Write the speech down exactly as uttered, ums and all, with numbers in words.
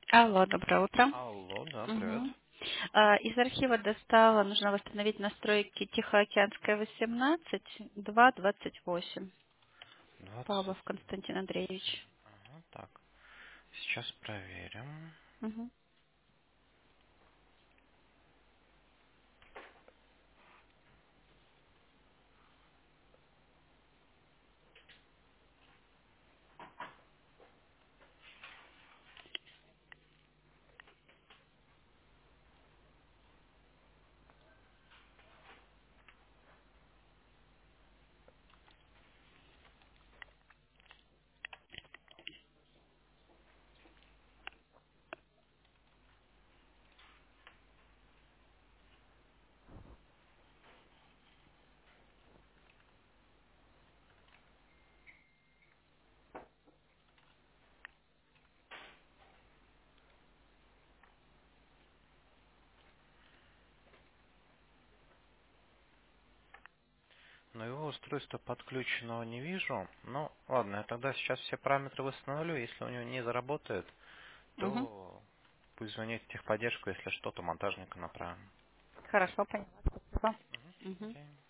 Алло, доброе утро. Алло, да, привет. Мгм. А, Из архива достала, нужно восстановить настройки Тихоокеанская восемнадцать, два двадцать восемь. двадцать Павлов Константин восемь. Андреевич. Ага, так. Сейчас проверим. Мгм. Но его устройство подключенного не вижу. Ну, ладно, я тогда сейчас все параметры восстановлю. Если у него не заработает, Мгм. то пусть звонит в техподдержку, если что, то монтажника направим. Хорошо, поняла. Спасибо. Мгм. Окей.